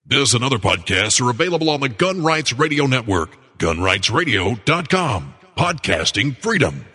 This and other podcasts are available on the Gun Rights Radio Network, gunrightsradio.com. Podcasting freedom.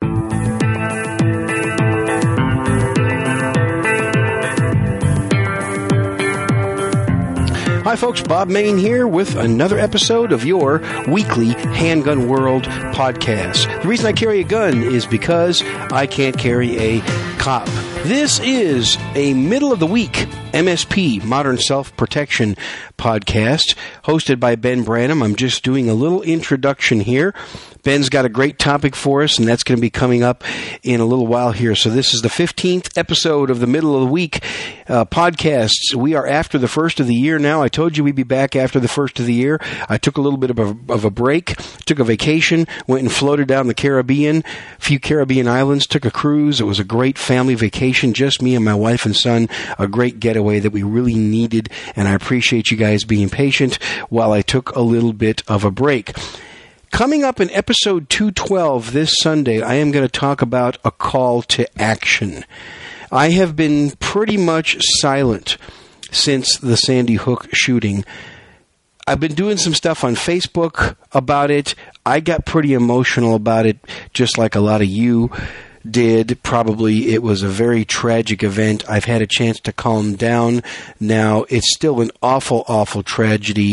Hi folks, Bob Mayne here with another episode of your weekly Handgun World podcast. The reason I carry a gun is because I can't carry a cop. This is a middle of the week MSP, Modern Self-Protection podcast, hosted by Ben Branham. I'm just doing a little introduction here. Ben's got a great topic for us, and that's going to be coming up in a little while here. So this is the 15th episode of the middle of the week podcasts. We are after the first of the year now. I told you we'd be back after the first of the year. I took a little bit of a break, took a vacation, went and floated down the Caribbean, a few Caribbean islands, took a cruise. It was a great family vacation, just me and my wife and son, a great getaway that we really needed, and I appreciate you guys being patient while I took a little bit of a break. Coming up in episode 212 this Sunday, I am going to talk about a call to action. I have been pretty much silent since the Sandy Hook shooting. I've been doing some stuff on Facebook about it. I got pretty emotional about it, just like a lot of you did. Probably it was a very tragic event. I've had a chance to calm down now. It's still an awful, awful tragedy.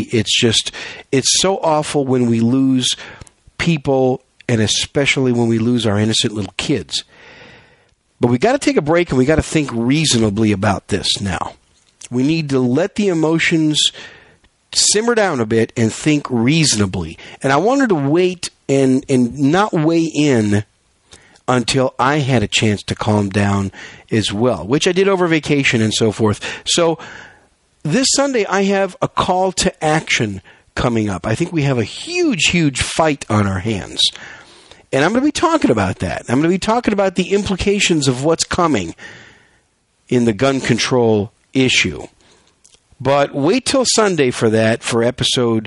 It's so awful when we lose people, and especially when we lose our innocent little kids. But we got to take a break, and we got to think reasonably about this now. We need to let the emotions simmer down a bit and think reasonably. And I wanted to wait and not weigh in until I had a chance to calm down as well, which I did over vacation and so forth. So this Sunday I have a call to action coming up. I think we have a huge, huge fight on our hands. And I'm going to be talking about that. I'm going to be talking about the implications of what's coming in the gun control issue. But wait till Sunday for that, for episode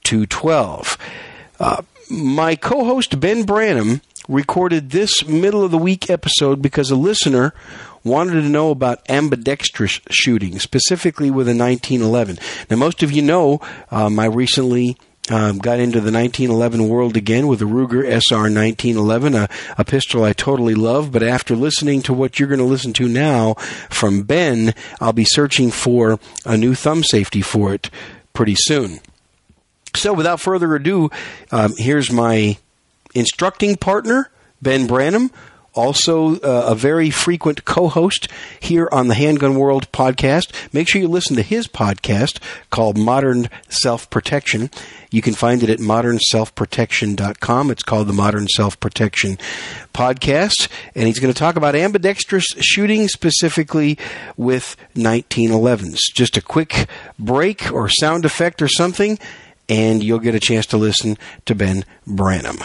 212. My co-host Ben Branham recorded this middle of the week episode because a listener wanted to know about ambidextrous shooting, specifically with a 1911. Now, most of you know I recently got into the 1911 world again with a Ruger SR 1911, a pistol I totally love. But after listening to what you're going to listen to now from Ben, I'll be searching for a new thumb safety for it pretty soon. So without further ado, here's my instructing partner, Ben Branham, also a very frequent co-host here on the Handgun World podcast. Make sure you listen to his podcast called Modern Self-Protection. You can find it at modernselfprotection.com. It's called the Modern Self-Protection Podcast. And he's going to talk about ambidextrous shooting, specifically with 1911s. Just a quick break or sound effect or something, and you'll get a chance to listen to Ben Branham.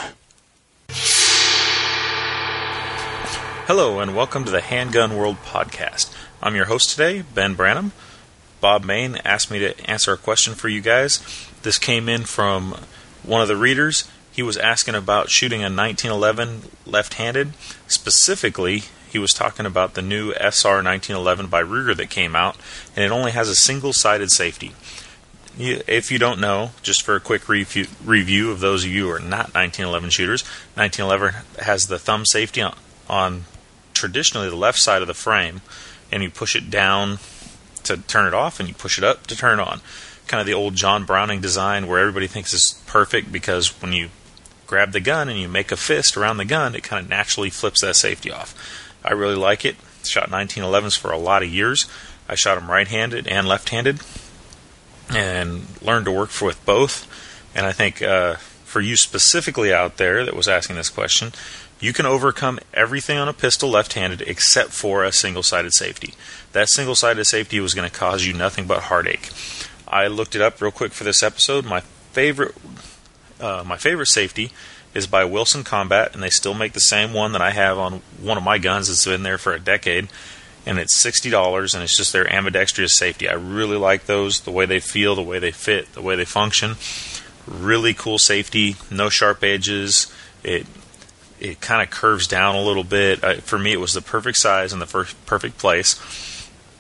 Hello and welcome to the Handgun World podcast. I'm your host today, Ben Branham. Bob Mayne asked me to answer a question for you guys. This came in from one of the readers. He was asking about shooting a 1911 left-handed. Specifically, he was talking about the new SR 1911 by Ruger that came out, and it only has a single-sided safety. If you don't know, just for a quick review of those of you who are not 1911 shooters, 1911 has the thumb safety on traditionally the left side of the frame, and you push it down to turn it off, and you push it up to turn it on. Kind of the old John Browning design where everybody thinks is perfect, because when you grab the gun and you make a fist around the gun, it kind of naturally flips that safety off. I really like it. Shot 1911s for a lot of years. I shot them right-handed and left-handed, and learned to work with both. And I think for you specifically out there that was asking this question, you can overcome everything on a pistol left-handed except for a single-sided safety. That single-sided safety was going to cause you nothing but heartache. I looked it up real quick for this episode. My favorite safety is by Wilson Combat, and they still make the same one that I have on one of my guns. It's been there for a decade, and it's $60, and it's just their ambidextrous safety. I really like those, the way they feel, the way they fit, the way they function. Really cool safety, no sharp edges. It kind of curves down a little bit. For me, it was the perfect size and the perfect place.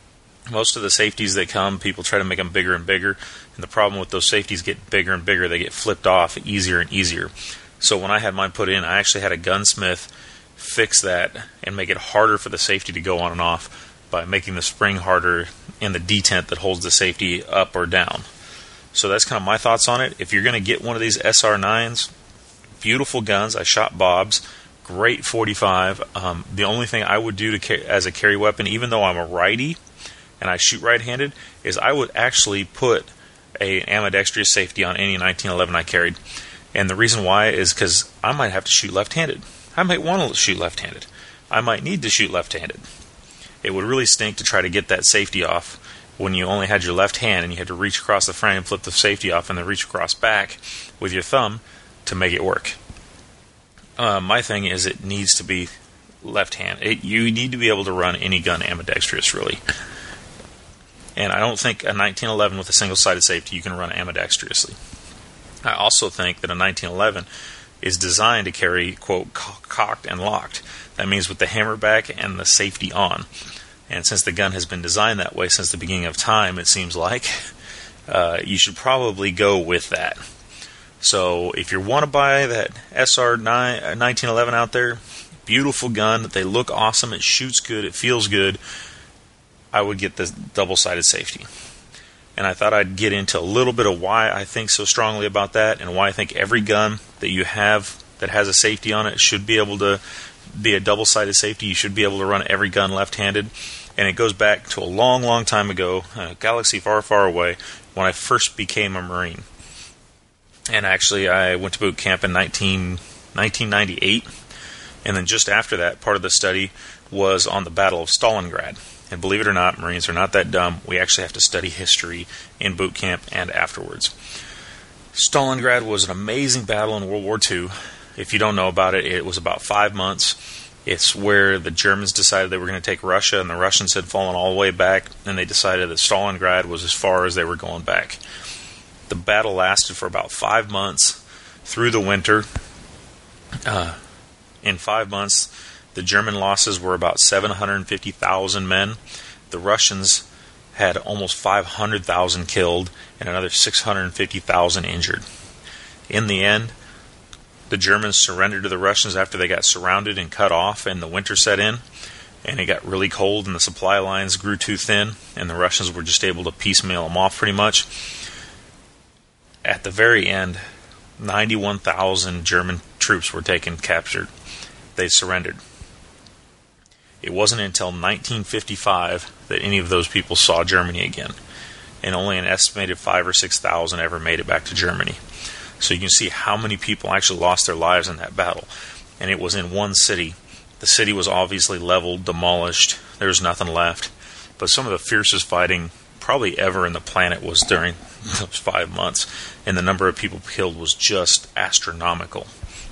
Most of the safeties that come, people try to make them bigger and bigger, and the problem with those safeties get bigger and bigger, they get flipped off easier and easier. So when I had mine put in, I actually had a gunsmith fix that and make it harder for the safety to go on and off by making the spring harder in the detent that holds the safety up or down. So that's kind of my thoughts on it. If you're going to get one of these SR9s, beautiful guns. I shot Bob's. Great 45. The only thing I would do as a carry weapon, even though I'm a righty and I shoot right-handed, is I would actually put an ambidextrous safety on any 1911 I carried. And the reason why is because I might have to shoot left-handed. I might want to shoot left-handed. I might need to shoot left-handed. It would really stink to try to get that safety off when you only had your left hand and you had to reach across the frame, flip the safety off, and then reach across back with your thumb to make it work. My thing is it needs to be left hand. You need to be able to run any gun ambidextrous, really. And I don't think a 1911 with a single-sided safety you can run ambidextrously. I also think that a 1911 is designed to carry, quote, cocked and locked. That means with the hammer back and the safety on. And since the gun has been designed that way since the beginning of time, it seems like, you should probably go with that. So if you want to buy that SR9 1911 out there, beautiful gun, they look awesome, it shoots good, it feels good, I would get the double-sided safety. And I thought I'd get into a little bit of why I think so strongly about that and why I think every gun that you have that has a safety on it should be able to be a double-sided safety. You should be able to run every gun left-handed. And it goes back to a long, long time ago, a galaxy far, far away, when I first became a Marine. And actually, I went to boot camp in 1998. And then just after that, part of the study was on the Battle of Stalingrad. And believe it or not, Marines are not that dumb. We actually have to study history in boot camp and afterwards. Stalingrad was an amazing battle in World War II. If you don't know about it, it was about 5 months. It's where the Germans decided they were going to take Russia, and the Russians had fallen all the way back, and they decided that Stalingrad was as far as they were going back. The battle lasted for about 5 months through the winter. In 5 months, the German losses were about 750,000 men. The Russians had almost 500,000 killed and another 650,000 injured. In the end, the Germans surrendered to the Russians after they got surrounded and cut off and the winter set in. And it got really cold and the supply lines grew too thin and the Russians were just able to piecemeal them off pretty much. At the very end, 91,000 German troops were captured. They surrendered. It wasn't until 1955 that any of those people saw Germany again. And only an estimated 5,000 or 6,000 ever made it back to Germany. So you can see how many people actually lost their lives in that battle. And it was in one city. The city was obviously leveled, demolished. There was nothing left. But some of the fiercest fighting probably ever in the planet was during those 5 months. And the number of people killed was just astronomical.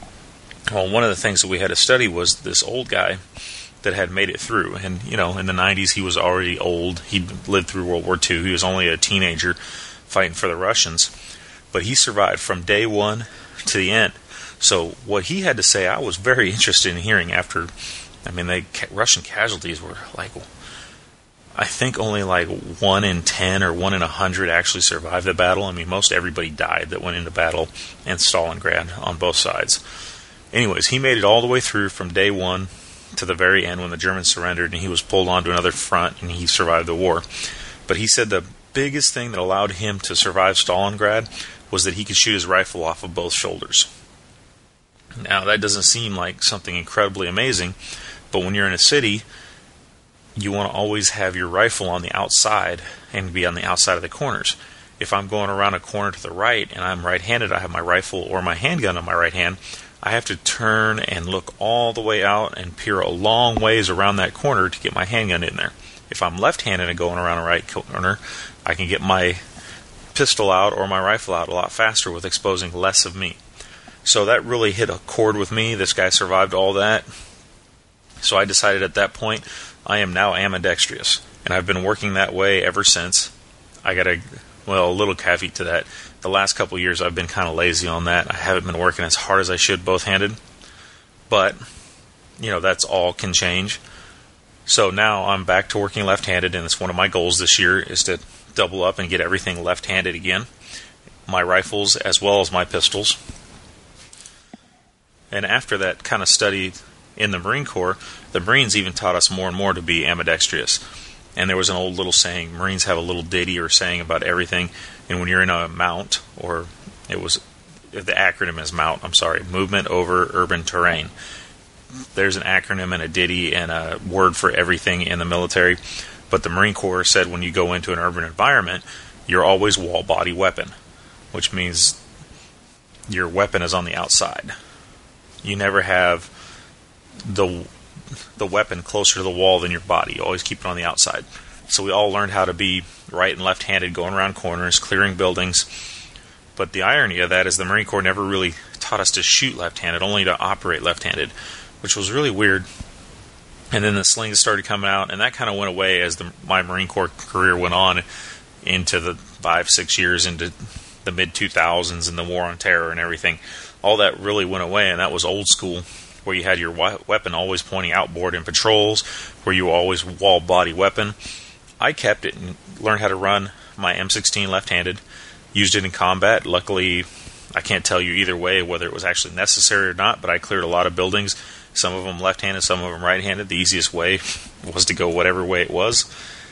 Well, one of the things that we had to study was this old guy that had made it through. And, you know, in the 90s, he was already old. He'd lived through World War II. He was only a teenager fighting for the Russians. But he survived from day one to the end. So what he had to say, I was very interested in hearing after, I mean, Russian casualties were like, I think only like 1 in 10 or 1 in 100 actually survived the battle. I mean, most everybody died that went into battle in Stalingrad on both sides. Anyways, he made it all the way through from day one to the very end when the Germans surrendered and he was pulled onto another front and he survived the war. But he said the biggest thing that allowed him to survive Stalingrad was that he could shoot his rifle off of both shoulders. Now, that doesn't seem like something incredibly amazing, but when you're in a city, you want to always have your rifle on the outside and be on the outside of the corners. If I'm going around a corner to the right and I'm right-handed, I have my rifle or my handgun on my right hand, I have to turn and look all the way out and peer a long ways around that corner to get my handgun in there. If I'm left-handed and going around a right corner, I can get my pistol out or my rifle out a lot faster with exposing less of me. So that really hit a chord with me. This guy survived all that. So I decided at that point, I am now ambidextrous. And I've been working that way ever since. I got a little caveat to that. The last couple of years I've been kind of lazy on that. I haven't been working as hard as I should both-handed. But, you know, that's all can change. So now I'm back to working left-handed, and it's one of my goals this year is to double up and get everything left-handed again. My rifles as well as my pistols. And after that kind of study in the Marine Corps, the Marines even taught us more and more to be ambidextrous. And there was an old little saying, Marines have a little ditty or saying about everything, and when you're in a mount, or it was, the acronym is MOUT, Movement Over Urban Terrain. There's an acronym and a ditty and a word for everything in the military, but the Marine Corps said when you go into an urban environment, you're always wall body weapon, which means your weapon is on the outside. You never have the weapon closer to the wall than your body. You always keep it on the outside. So we all learned how to be right and left-handed, going around corners, clearing buildings. But the irony of that is the Marine Corps never really taught us to shoot left-handed, only to operate left-handed, which was really weird. And then the slings started coming out, and that kind of went away as my Marine Corps career went on into the 5-6 years into the mid-2000s and the War on Terror and everything. All that really went away, and that was old school, where you had your weapon always pointing outboard in patrols, where you were always wall body weapon. I kept it and learned how to run my M16 left-handed, used it in combat. Luckily, I can't tell you either way whether it was actually necessary or not, but I cleared a lot of buildings, some of them left-handed, some of them right-handed. The easiest way was to go whatever way it was.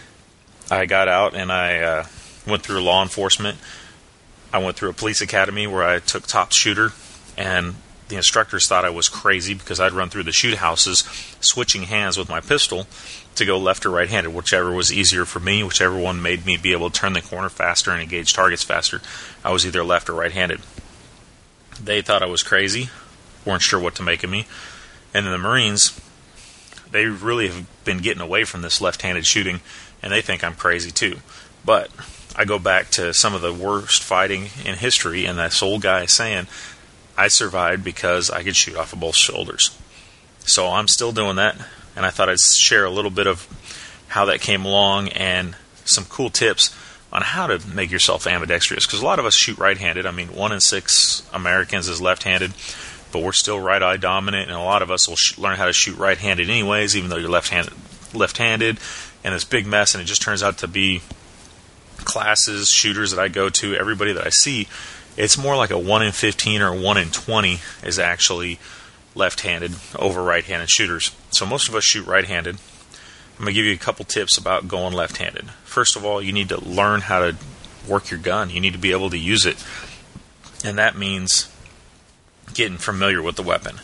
I got out and I went through law enforcement. I went through a police academy where I took top shooter, and the instructors thought I was crazy because I'd run through the shoot houses switching hands with my pistol to go left or right-handed, whichever was easier for me, whichever one made me be able to turn the corner faster and engage targets faster. I was either left or right-handed. They thought I was crazy, weren't sure what to make of me. And then the Marines, they really have been getting away from this left-handed shooting, and they think I'm crazy too. But I go back to some of the worst fighting in history, and that old guy saying, I survived because I could shoot off of both shoulders. So I'm still doing that, and I thought I'd share a little bit of how that came along and some cool tips on how to make yourself ambidextrous. Because a lot of us shoot right-handed. I mean, 1 in 6 Americans is left-handed, but we're still right-eye dominant, and a lot of us will learn how to shoot right-handed anyways, even though you're left-handed, and it's big mess, and it just turns out to be classes, shooters that I go to, everybody that I see, it's more like a 1 in 15 or 1 in 20 is actually left-handed over right-handed shooters. So most of us shoot right-handed. I'm going to give you a couple tips about going left-handed. First of all, you need to learn how to work your gun. You need to be able to use it. And that means getting familiar with the weapon.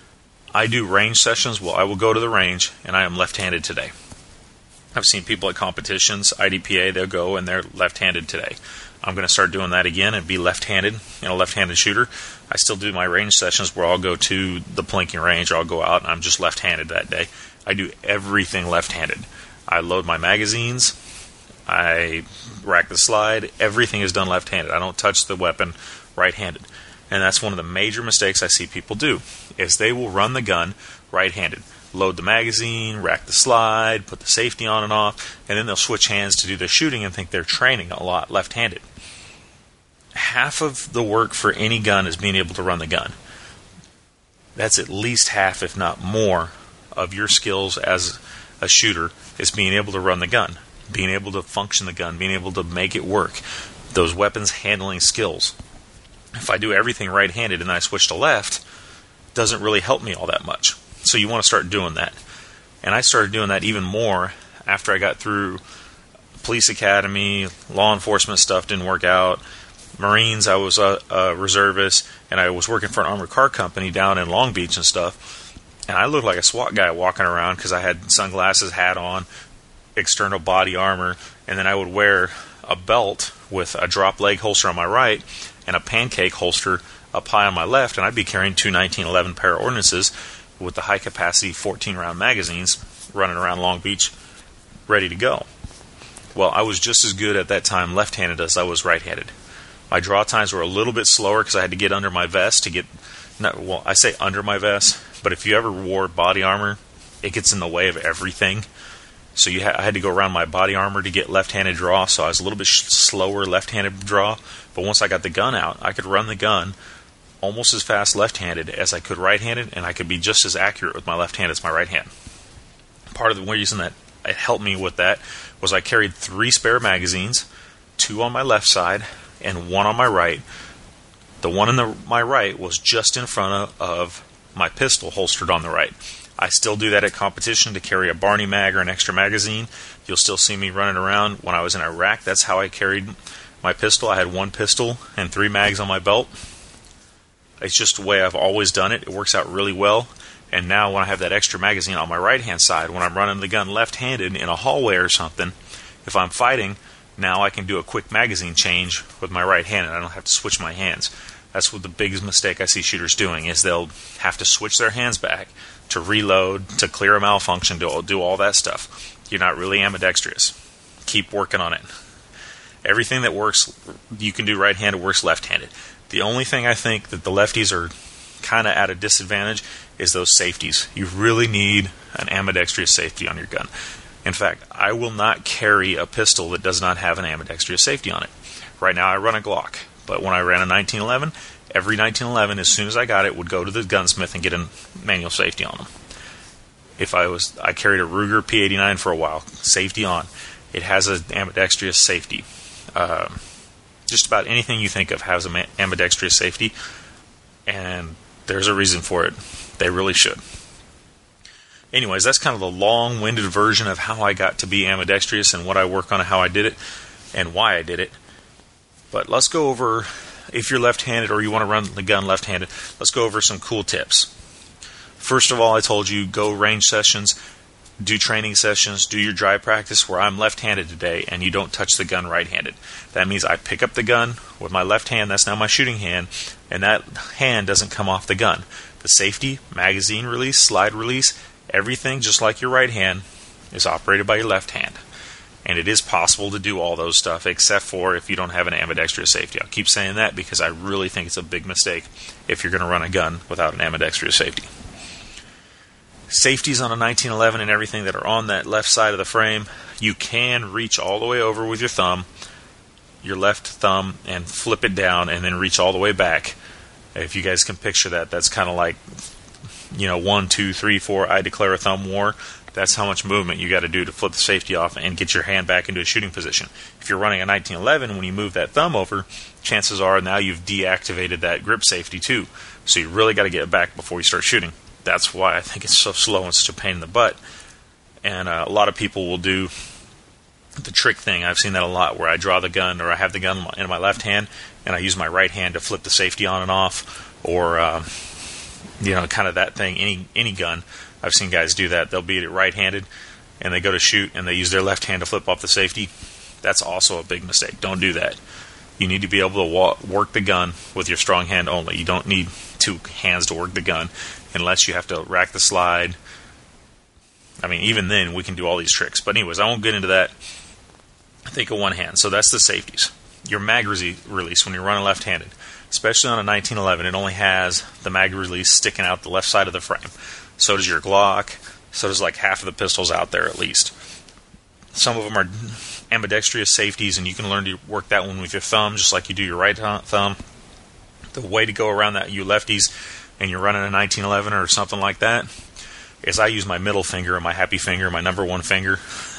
I do range sessions. Well, I will go to the range, and I am left-handed today. I've seen people at competitions, IDPA, they'll go and they're left-handed today. I'm going to start doing that again and be left-handed, a left-handed shooter. I still do my range sessions where I'll go to the plinking range, or I'll go out and I'm just left-handed that day. I do everything left-handed. I load my magazines, I rack the slide, everything is done left-handed. I don't touch the weapon right-handed. And that's one of the major mistakes I see people do, is they will run the gun right-handed. Load the magazine, rack the slide, put the safety on and off, and then they'll switch hands to do their shooting and think they're training a lot left-handed. Half of the work for any gun is being able to run the gun. That's at least half, if not more, of your skills as a shooter is being able to run the gun, being able to function the gun, being able to make it work. Those weapons handling skills. If I do everything right-handed and then I switch to left, it doesn't really help me all that much. So you want to start doing that. And I started doing that even more after I got through police academy, law enforcement stuff didn't work out. Marines, I was a reservist, and I was working for an armored car company down in Long Beach and stuff. And I looked like a SWAT guy walking around because I had sunglasses, hat on, external body armor, and then I would wear a belt with a drop leg holster on my right and a pancake holster up high on my left, and I'd be carrying two 1911 Para Ordnances with the high-capacity 14-round magazines running around Long Beach ready to go. Well, I was just as good at that time left-handed as I was right-handed. My draw times were a little bit slower because I had to get under my vest to get... Well, I say under my vest, but if you ever wore body armor, it gets in the way of everything. So I had to go around my body armor to get left-handed draw, so I was a little bit slower left-handed draw. But once I got the gun out, I could run the gun almost as fast left-handed as I could right-handed, and I could be just as accurate with my left hand as my right hand. Part of the reason that it helped me with that was I carried 3 spare magazines, 2 on my left side and 1 on my right. The one on my right was just in front of my pistol holstered on the right. I still do that at competition to carry a Barney mag or an extra magazine. You'll still see me running around. When I was in Iraq, that's how I carried my pistol. I had 1 pistol and 3 mags on my belt. It's just the way I've always done it. It works out really well. And now when I have that extra magazine on my right-hand side, when I'm running the gun left-handed in a hallway or something, if I'm fighting, now I can do a quick magazine change with my right hand, and I don't have to switch my hands. That's what the biggest mistake I see shooters doing, is they'll have to switch their hands back to reload, to clear a malfunction, to do all that stuff. You're not really ambidextrous. Keep working on it. Everything that works, you can do right-handed, works left-handed. The only thing I think that the lefties are kind of at a disadvantage is those safeties. You really need an ambidextrous safety on your gun. In fact, I will not carry a pistol that does not have an ambidextrous safety on it. Right now I run a Glock, but when I ran a 1911, every 1911, as soon as I got it, would go to the gunsmith and get a manual safety on them. I carried a Ruger P89 for a while, safety on. It has an ambidextrous safety. Just about anything you think of has an ambidextrous safety, and there's a reason for it. They really should. Anyways, that's kind of the long-winded version of how I got to be ambidextrous and what I work on and how I did it and why I did it. But let's go over, if you're left-handed or you want to run the gun left-handed, let's go over some cool tips. First of all, I told you, go range sessions, do training sessions, do your dry practice where I'm left-handed today and you don't touch the gun right-handed. That means I pick up the gun with my left hand, that's now my shooting hand, and that hand doesn't come off the gun. The safety, magazine release, slide release, everything just like your right hand is operated by your left hand. And it is possible to do all those stuff except for if you don't have an ambidextrous safety. I'll keep saying that because I really think it's a big mistake if you're going to run a gun without an ambidextrous safety. Safeties on a 1911 and everything that are on that left side of the frame, you can reach all the way over with your thumb, your left thumb, and flip it down and then reach all the way back. If you guys can picture that, that's kind of like, 1, 2, 3, 4, I declare a thumb war. That's how much movement you got to do to flip the safety off and get your hand back into a shooting position. If you're running a 1911, when you move that thumb over, chances are now you've deactivated that grip safety too. So you really got to get it back before you start shooting. That's why I think it's so slow and such a pain in the butt. And a lot of people will do the trick thing. I've seen that a lot, where I draw the gun, or I have the gun in my left hand, and I use my right hand to flip the safety on and off, or kind of that thing. Any gun, I've seen guys do that. They'll be right-handed, and they go to shoot, and they use their left hand to flip off the safety. That's also a big mistake. Don't do that. You need to be able to work the gun with your strong hand only. You don't need 2 hands to work the gun, unless you have to rack the slide. I mean, even then, we can do all these tricks. But anyways, I won't get into that. Think of one hand. So that's the safeties. Your mag release when you're running left-handed, especially on a 1911, it only has the mag release sticking out the left side of the frame. So does your Glock. So does like half of the pistols out there at least. Some of them are ambidextrous safeties, and you can learn to work that one with your thumb, just like you do your right thumb. The way to go around that, you lefties, and you're running a 1911 or something like that, is I use my middle finger and my happy finger, my number 1 finger,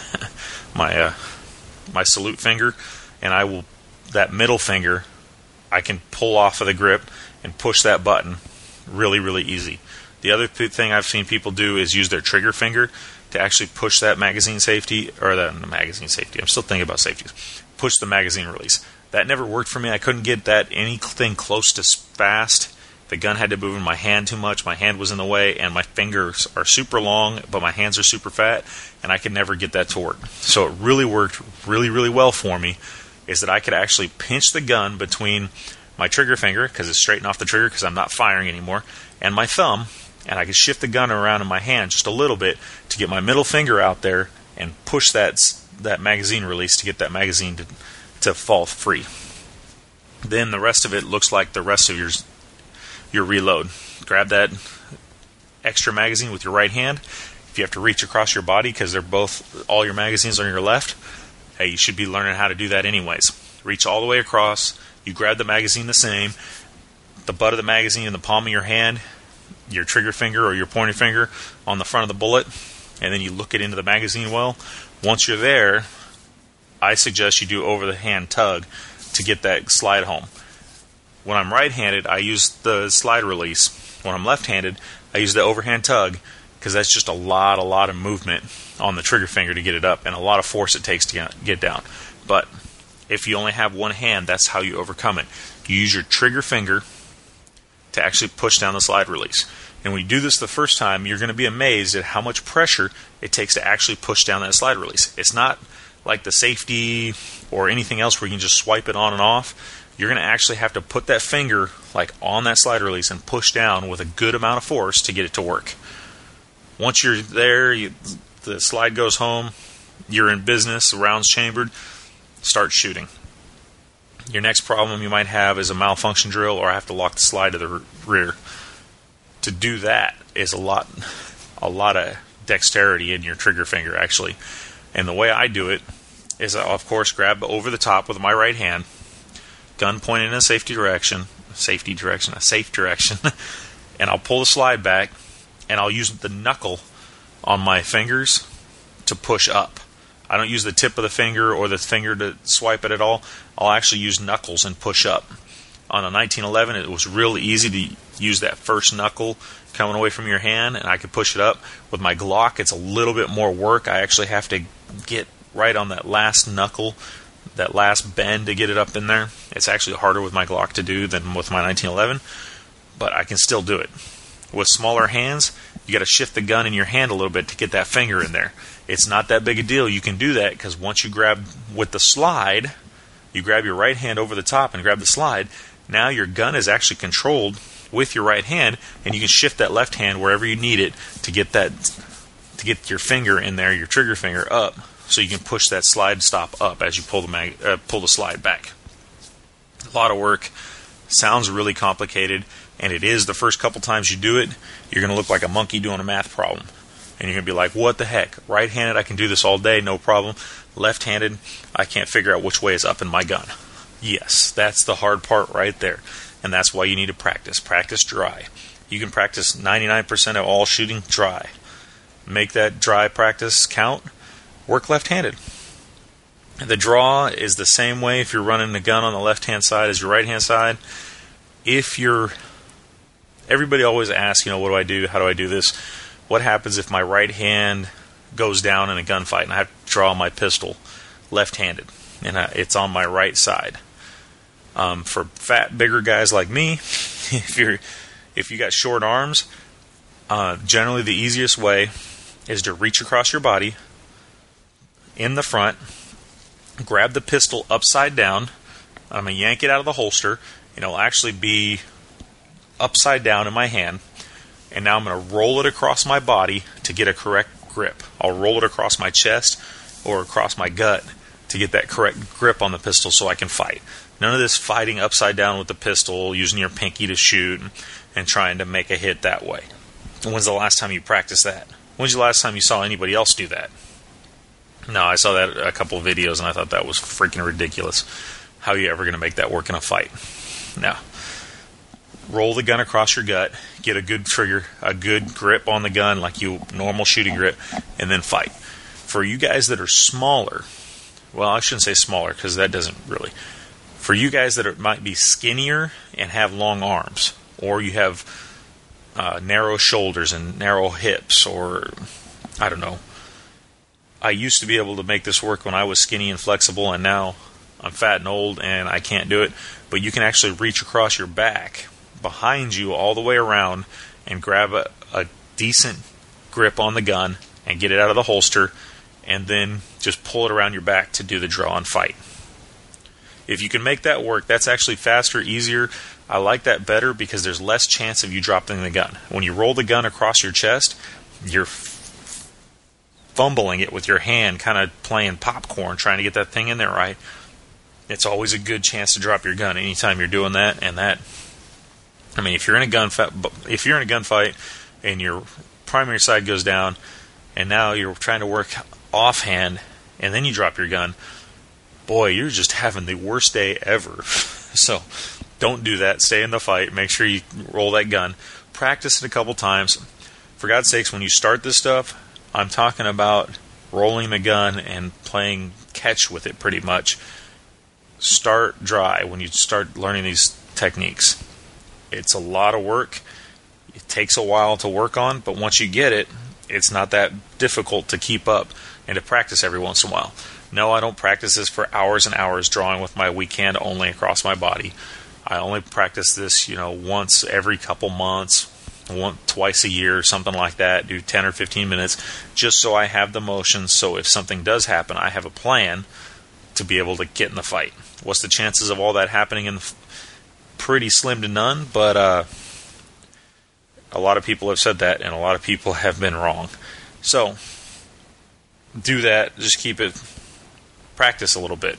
my salute finger, and that middle finger, I can pull off of the grip and push that button really, really easy. The other thing I've seen people do is use their trigger finger to actually push that magazine safety, or the magazine safety. I'm still thinking about safeties. Push the magazine release. That never worked for me. I couldn't get that anything close to fast. The gun had to move in my hand too much. My hand was in the way, and my fingers are super long, but my hands are super fat, and I could never get that to work. So it really worked really, really well for me, is that I could actually pinch the gun between my trigger finger, because it's straightened off the trigger because I'm not firing anymore, and my thumb, and I could shift the gun around in my hand just a little bit to get my middle finger out there and push that magazine release to get that magazine to fall free. Then the rest of it looks like the rest of your reload. Grab that extra magazine with your right hand. If you have to reach across your body because all your magazines are on your left, hey, you should be learning how to do that anyways. Reach all the way across. You grab the magazine the same. The butt of the magazine in the palm of your hand, your trigger finger or your pointer finger on the front of the bullet, and then you look it into the magazine well. Once you're there, I suggest you do over-the-hand tug to get that slide home. When I'm right-handed, I use the slide release. When I'm left-handed, I use the overhand tug, because that's just a lot of movement on the trigger finger to get it up, and a lot of force it takes to get down. But if you only have one hand, that's how you overcome it. You use your trigger finger to actually push down the slide release. And when you do this the first time, you're going to be amazed at how much pressure it takes to actually push down that slide release. It's not like the safety or anything else where you can just swipe it on and off. You're going to actually have to put that finger like on that slide release and push down with a good amount of force to get it to work. Once you're there, the slide goes home, you're in business, the round's chambered, start shooting. Your next problem you might have is a malfunction drill, or I have to lock the slide to the rear. To do that is a lot of dexterity in your trigger finger, actually. And the way I do it is I, of course, grab over the top with my right hand, gun pointed in a safe direction, and I'll pull the slide back, and I'll use the knuckle on my fingers to push up. I don't use the tip of the finger or the finger to swipe it at all. I'll actually use knuckles and push up. On a 1911, it was real easy to use that first knuckle coming away from your hand, and I could push it up. With my Glock, it's a little bit more work. I actually have to get right on that last knuckle, that last bend to get it up in there. It's actually harder with my Glock to do than with my 1911, but I can still do it. With smaller hands, you got to shift the gun in your hand a little bit to get that finger in there. It's not that big a deal. You can do that because once you grab with the slide, you grab your right hand over the top and grab the slide. Now your gun is actually controlled with your right hand, and you can shift that left hand wherever you need it to get your finger in there, your trigger finger up, so you can push that slide stop up as you pull the slide back. A lot of work. Sounds really complicated, and it is the first couple times you do it. You're going to look like a monkey doing a math problem. And you're going to be like, what the heck? Right-handed, I can do this all day, no problem. Left-handed, I can't figure out which way is up in my gun. Yes, that's the hard part right there. And that's why you need to practice. Practice dry. You can practice 99% of all shooting dry. Make that dry practice count. Work left-handed. The draw is the same way if you're running the gun on the left-hand side as your right-hand side. Everybody always asks, what do I do? How do I do this? What happens if my right hand goes down in a gunfight and I have to draw my pistol left-handed and it's on my right side? For fat, bigger guys like me, if you got short arms, generally the easiest way is to reach across your body in the front, grab the pistol upside down. I'm going to yank it out of the holster, and it'll actually be upside down in my hand. And now I'm going to roll it across my body to get a correct grip. I'll roll it across my chest or across my gut to get that correct grip on the pistol so I can fight. None of this fighting upside down with the pistol, using your pinky to shoot and trying to make a hit that way. When's the last time you practiced that? When's the last time you saw anybody else do that? No, I saw that a couple of videos and I thought that was freaking ridiculous. How are you ever going to make that work in a fight? Now, roll the gun across your gut, get a good trigger, a good grip on the gun like normal shooting grip, and then fight. For you guys that are smaller, well, I shouldn't say smaller because that doesn't really. For you guys that might be skinnier and have long arms, or you have narrow shoulders and narrow hips, or I don't know. I used to be able to make this work when I was skinny and flexible, and now I'm fat and old and I can't do it. But you can actually reach across your back behind you all the way around and grab a decent grip on the gun and get it out of the holster, and then just pull it around your back to do the draw and fight. If you can make that work, that's actually faster, easier. I like that better because there's less chance of you dropping the gun. When you roll the gun across your chest, you're fumbling it with your hand, kind of playing popcorn, trying to get that thing in there right. It's always a good chance to drop your gun anytime you're doing that. And that, I mean, if you're in a gunfight and your primary side goes down, and now you're trying to work offhand, and then you drop your gun, boy, you're just having the worst day ever. So don't do that. Stay in the fight. Make sure you roll that gun. Practice it a couple times. For God's sakes, when you start this stuff, I'm talking about rolling the gun and playing catch with it pretty much. Start dry when you start learning these techniques. It's a lot of work. It takes a while to work on, but once you get it, it's not that difficult to keep up and to practice every once in a while. No, I don't practice this for hours and hours drawing with my weak hand only across my body. I only practice this, once every couple months, twice a year, something like that. Do 10 or 15 minutes just so I have the motion, so if something does happen, I have a plan to be able to get in the fight. What's the chances of all that happening? Pretty slim to none, but a lot of people have said that, and a lot of people have been wrong. So, do that. Just keep it. Practice a little bit.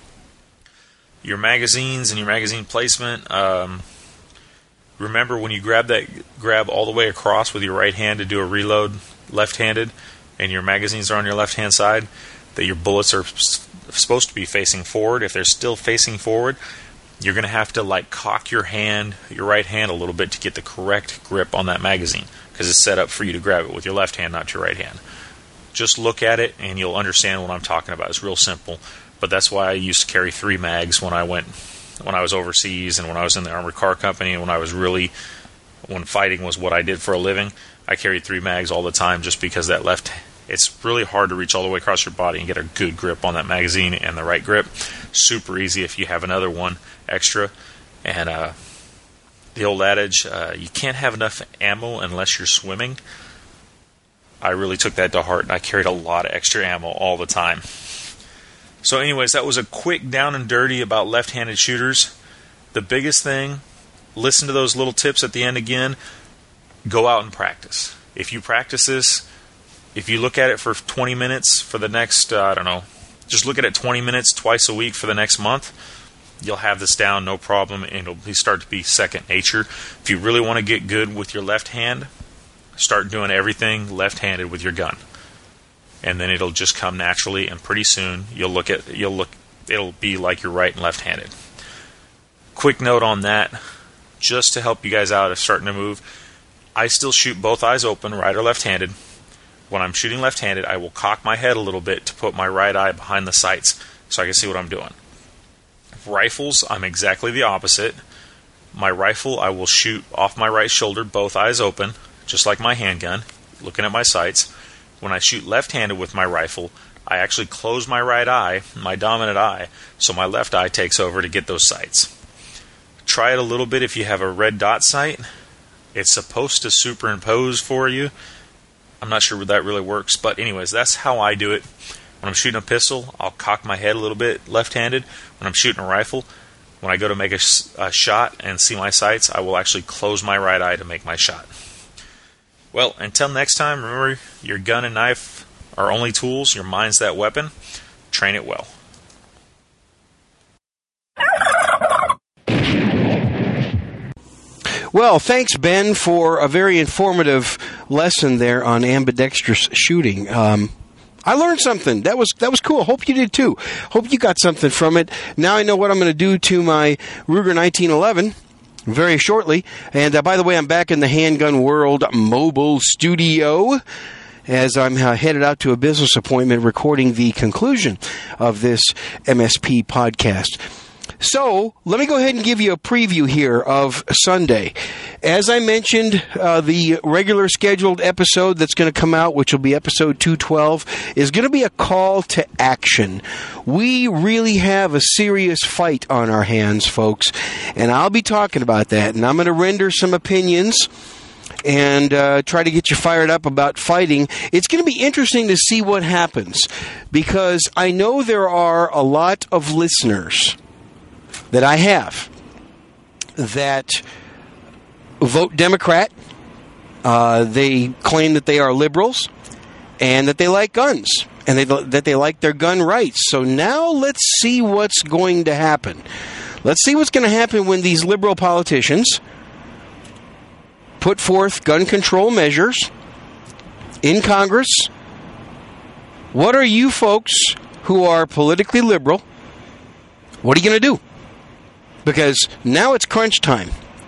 Your magazines and your magazine placement. Remember when you grab all the way across with your right hand to do a reload left-handed, and your magazines are on your left-hand side, that your bullets are supposed to be facing forward. If they're still facing forward, you're going to have to cock your right hand a little bit to get the correct grip on that magazine, because it's set up for you to grab it with your left hand, not your right hand. Just look at it and you'll understand what I'm talking about. It's real simple, but that's why I used to carry 3 mags when I was overseas and when I was in the armored car company, and when fighting was what I did for a living. I carried 3 mags all the time just because it's really hard to reach all the way across your body and get a good grip on that magazine and the right grip. Super easy if you have another one extra. And the old adage, you can't have enough ammo unless you're swimming. I really took that to heart, and I carried a lot of extra ammo all the time. So anyways, that was a quick down and dirty about left-handed shooters. The biggest thing, listen to those little tips at the end again. Go out and practice. If you practice this, if you look at it for 20 minutes for the next, just look at it 20 minutes twice a week for the next month, you'll have this down, no problem, and it'll start to be second nature. If you really want to get good with your left hand, start doing everything left-handed with your gun. And then it'll just come naturally, and pretty soon it'll be like you're right and left-handed. Quick note on that, just to help you guys out if starting to move, I still shoot both eyes open, right or left-handed. When I'm shooting left-handed, I will cock my head a little bit to put my right eye behind the sights so I can see what I'm doing. Rifles, I'm exactly the opposite. My rifle, I will shoot off my right shoulder, both eyes open, just like my handgun, looking at my sights. When I shoot left-handed with my rifle, I actually close my right eye, my dominant eye, so my left eye takes over to get those sights. Try it a little bit if you have a red dot sight. It's supposed to superimpose for you. I'm not sure that really works, but anyways, that's how I do it. When I'm shooting a pistol, I'll cock my head a little bit left-handed. When I'm shooting a rifle, when I go to make a shot and see my sights, I will actually close my right eye to make my shot. Well, until next time, remember, your gun and knife are only tools. Your mind's that weapon. Train it well. Well, thanks, Ben, for a very informative lesson there on ambidextrous shooting. I learned something. That was cool. Hope you did too. Hope you got something from it. Now I know what I'm going to do to my Ruger 1911 very shortly. And by the way, I'm back in the Handgun World mobile studio as I'm headed out to a business appointment recording the conclusion of this MSP podcast. So, let me go ahead and give you a preview here of Sunday. As I mentioned, the regular scheduled episode that's going to come out, which will be episode 212, is going to be a call to action. We really have a serious fight on our hands, folks, and I'll be talking about that, and I'm going to render some opinions and try to get you fired up about fighting. It's going to be interesting to see what happens, because I know there are a lot of listeners that I have that vote Democrat. They claim that they are liberals and that they like guns and that they like their gun rights. So now let's see what's going to happen. Let's see what's going to happen when these liberal politicians put forth gun control measures in Congress. What are you folks who are politically liberal, what are you going to do? Because now it's crunch time.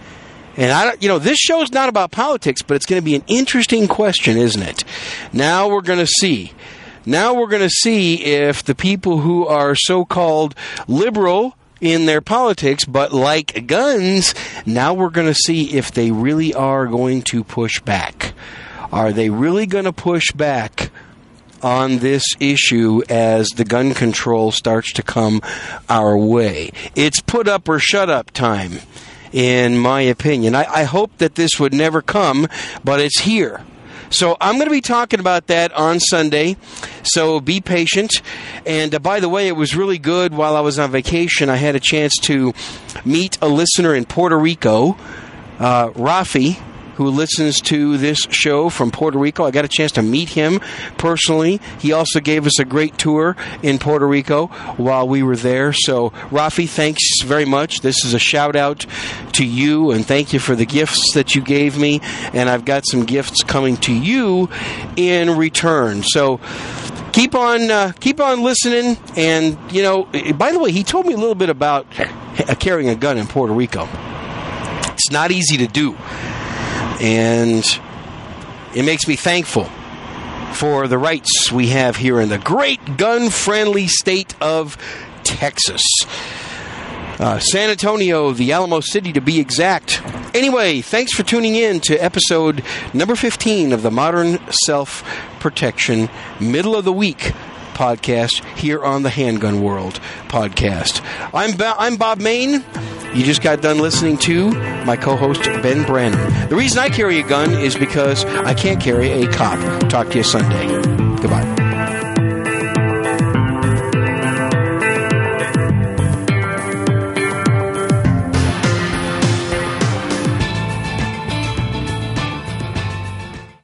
And this show's not about politics, but it's going to be an interesting question, isn't it? Now we're going to see. Now we're going to see if the people who are so-called liberal in their politics but like guns, now we're going to see if they really are going to push back. Are they really going to push back on this issue as the gun control starts to come our way? It's put up or shut up time, in my opinion. I hope that this would never come, but it's here. So I'm going to be talking about that on Sunday, so be patient. And by the way, it was really good while I was on vacation. I had a chance to meet a listener in Puerto Rico, Rafi, who listens to this show from Puerto Rico. I got a chance to meet him personally. He also gave us a great tour in Puerto Rico while we were there. So, Rafi, thanks very much. This is a shout-out to you, and thank you for the gifts that you gave me. And I've got some gifts coming to you in return. So, keep on listening. And, by the way, he told me a little bit about carrying a gun in Puerto Rico. It's not easy to do. And it makes me thankful for the rights we have here in the great gun-friendly state of Texas. San Antonio, the Alamo City to be exact. Anyway, thanks for tuning in to episode number 15 of the Modern Self-Protection Middle of the Week podcast here on the Handgun World podcast. I'm Bob Main. You just got done listening to my co-host, Ben Brannon. The reason I carry a gun is because I can't carry a cop. Talk to you Sunday. Goodbye.